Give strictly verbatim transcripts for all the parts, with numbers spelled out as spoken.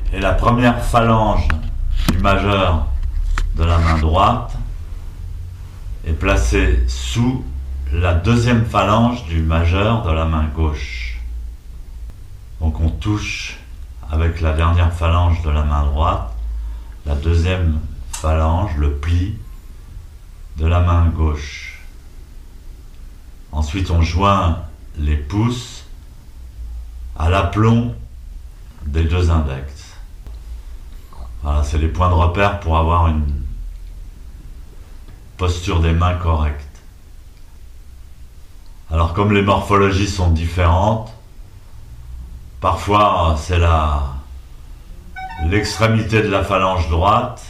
Et la première phalange du majeur de la main droite est placée sous la deuxième phalange du majeur de la main gauche. Donc on touche avec la dernière phalange de la main droite la deuxième phalange, le pli de la main gauche. Ensuite on joint les pouces à l'aplomb des deux index. Voilà, c'est les points de repère pour avoir une posture des mains correcte. Alors comme les morphologies sont différentes, parfois c'est la l'extrémité de la phalange droite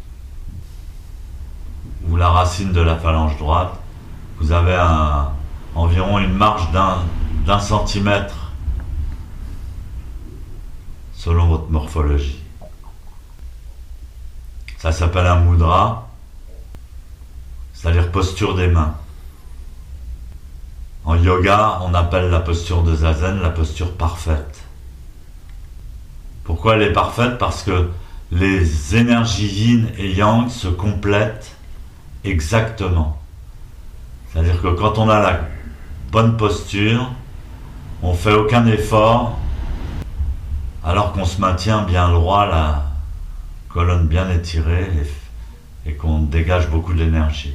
ou la racine de la phalange droite. Vous avez un, environ une marge d'un d'un centimètre selon votre morphologie. Ça s'appelle un mudra, c'est-à-dire posture des mains. En yoga, on appelle la posture de zazen la posture parfaite. Pourquoi elle est parfaite? Parce que les énergies yin et yang se complètent exactement. C'est-à-dire que quand on a la bonne posture, on ne fait aucun effort, alors qu'on se maintient bien droit, la colonne bien étirée, et, et qu'on dégage beaucoup d'énergie.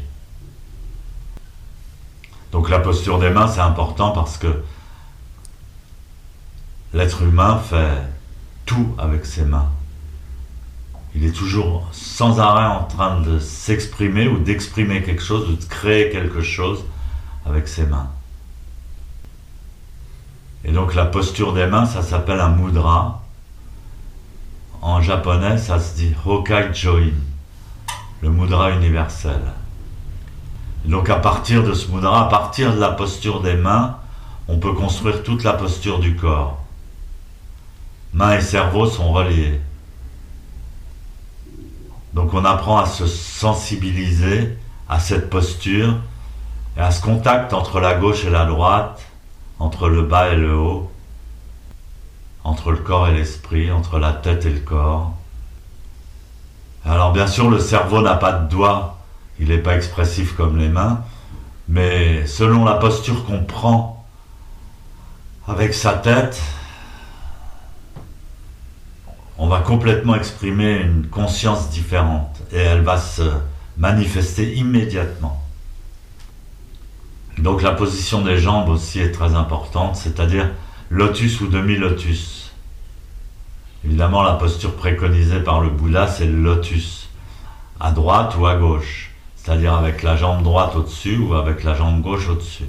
Donc la posture des mains, c'est important parce que l'être humain fait tout avec ses mains. Il est toujours sans arrêt en train de s'exprimer ou d'exprimer quelque chose, ou de créer quelque chose avec ses mains. Et donc la posture des mains, ça s'appelle un mudra. En japonais, ça se dit Hokai Join, le mudra universel. Et donc à partir de ce mudra, à partir de la posture des mains, on peut construire toute la posture du corps. Mains et cerveau sont reliés. Donc on apprend à se sensibiliser à cette posture et à ce contact entre la gauche et la droite, entre le bas et le haut, entre le corps et l'esprit, entre la tête et le corps. Alors bien sûr, le cerveau n'a pas de doigts, il n'est pas expressif comme les mains, mais selon la posture qu'on prend avec sa tête, on va complètement exprimer une conscience différente et elle va se manifester immédiatement. Donc la position des jambes aussi est très importante, c'est-à-dire lotus ou demi-lotus. Évidemment, la posture préconisée par le Bouddha, c'est le lotus, à droite ou à gauche, c'est-à-dire avec la jambe droite au-dessus ou avec la jambe gauche au-dessus.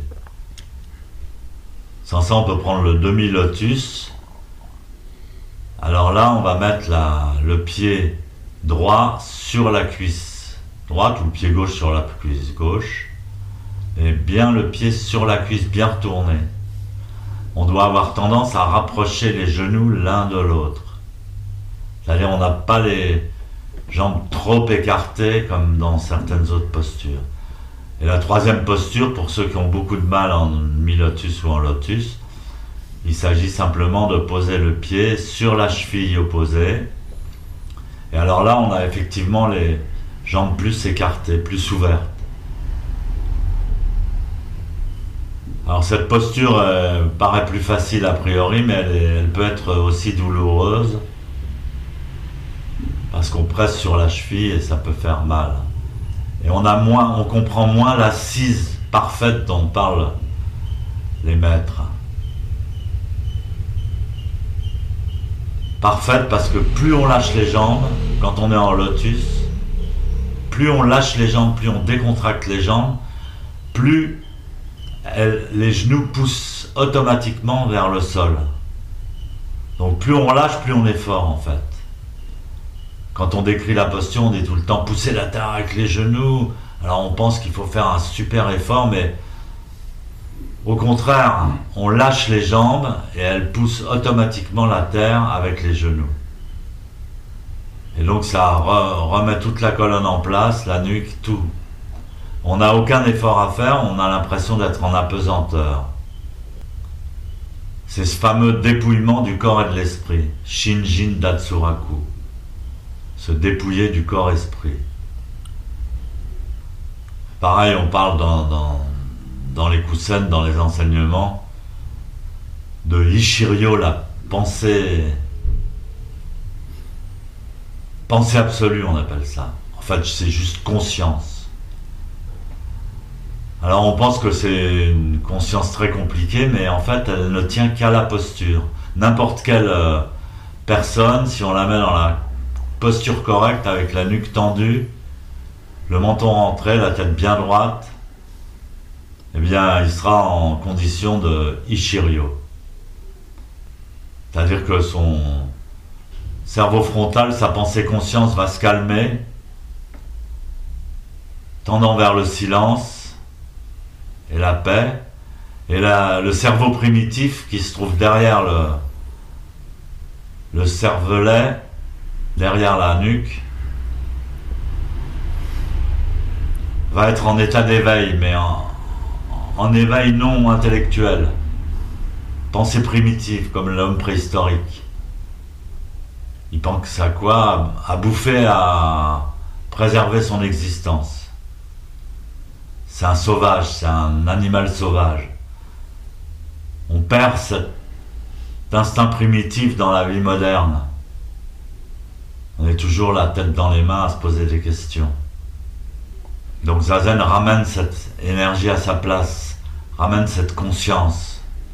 Sans ça, on peut prendre le demi-lotus. Alors là, on va mettre la, le pied droit sur la cuisse droite ou le pied gauche sur la cuisse gauche, et bien le pied sur la cuisse bien retourné. On doit avoir tendance à rapprocher les genoux l'un de l'autre. C'est-à-dire on n'a pas les jambes trop écartées comme dans certaines autres postures. Et la troisième posture, pour ceux qui ont beaucoup de mal en mi-lotus ou en lotus, il s'agit simplement de poser le pied sur la cheville opposée. Et alors là, on a effectivement les jambes plus écartées, plus ouvertes. Alors cette posture euh, paraît plus facile a priori, mais elle, est, elle peut être aussi douloureuse parce qu'on presse sur la cheville et ça peut faire mal. Et on a moins, on comprend moins l'assise parfaite dont parlent les maîtres. Parfaite parce que plus on lâche les jambes, quand on est en lotus, plus on lâche les jambes, plus on décontracte les jambes, plus elle, les genoux poussent automatiquement vers le sol. Donc plus on lâche, plus on est fort en fait. Quand on décrit la posture, on dit tout le temps pousser la terre avec les genoux. Alors on pense qu'il faut faire un super effort, mais au contraire, on lâche les jambes et elles poussent automatiquement la terre avec les genoux. Et donc ça re- remet toute la colonne en place, la nuque, tout. On n'a aucun effort à faire, on a l'impression d'être en apesanteur. C'est ce fameux dépouillement du corps et de l'esprit. Shinjin Datsuraku. Se dépouiller du corps-esprit. Pareil, on parle dans, dans, dans les kusen, dans les enseignements, de Ishiryo, la pensée, pensée absolue, on appelle ça. En fait, c'est juste conscience. Alors on pense que c'est une conscience très compliquée, mais en fait, elle ne tient qu'à la posture. N'importe quelle euh, personne, si on la met dans la posture correcte, avec la nuque tendue, le menton rentré, la tête bien droite, eh bien, il sera en condition de Ishiryo. C'est-à-dire que son cerveau frontal, sa pensée conscience va se calmer, tendant vers le silence et la paix. Et la, le cerveau primitif qui se trouve derrière le, le cervelet, derrière la nuque, va être en état d'éveil, mais en, en éveil non intellectuel. Pensée primitive, comme l'homme préhistorique. Il pense à quoi? À bouffer, à préserver son existence. C'est un sauvage, c'est un animal sauvage. On perd cet instinct primitif dans la vie moderne. On est toujours la tête dans les mains à se poser des questions. Donc Zazen ramène cette énergie à sa place, ramène cette conscience.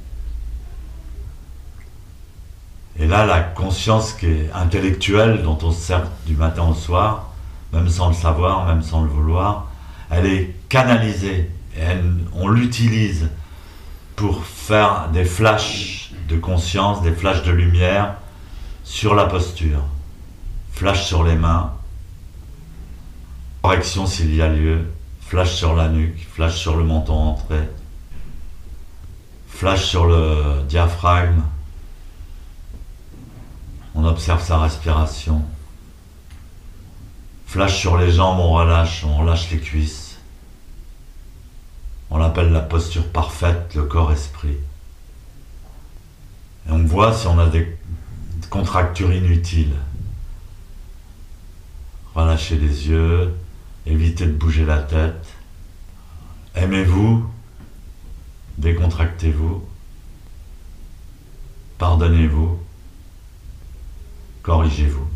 Et là, la conscience qui est intellectuelle, dont on se sert du matin au soir, même sans le savoir, même sans le vouloir, elle est canalisée. Et elle, on l'utilise pour faire des flashs de conscience, des flashs de lumière sur la posture. Flash sur les mains, correction s'il y a lieu, flash sur la nuque, flash sur le menton rentré, flash sur le diaphragme. On observe sa respiration. Flash sur les jambes, on relâche, on relâche les cuisses. On l'appelle la posture parfaite, le corps-esprit. Et on voit si on a des contractures inutiles. Relâchez les yeux, évitez de bouger la tête. Aimez-vous, décontractez-vous, pardonnez-vous. Corrigez-vous.